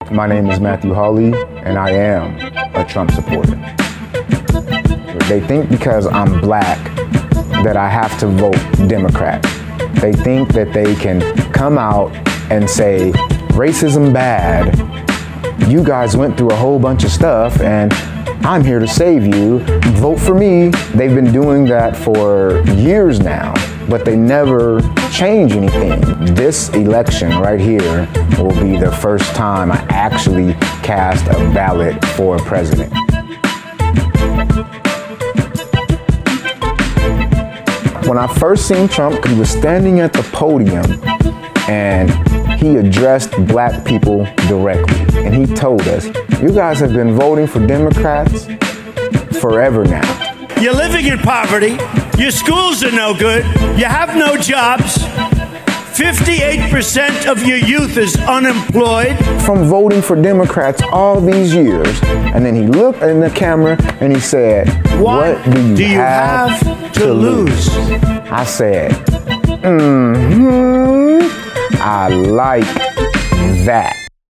My name is Matthew Hawley, and I am a Trump supporter. They think because I'm black that I have to vote Democrat. They think that they can come out and say, racism bad, you guys went through a whole bunch of stuff, and I'm here to save you, vote for me. They've been doing that for years now, but they never change anything. This election right here will be the first time I actually cast a ballot for president. When I first seen Trump, he was standing at the podium and he addressed black people directly. And he told us, you guys have been voting for Democrats forever now. You're living in poverty. Your schools are no good. You have no jobs. 58% of your youth is unemployed. From voting for Democrats all these years, and then he looked in the camera and he said, what do you have to lose? I said, I like that.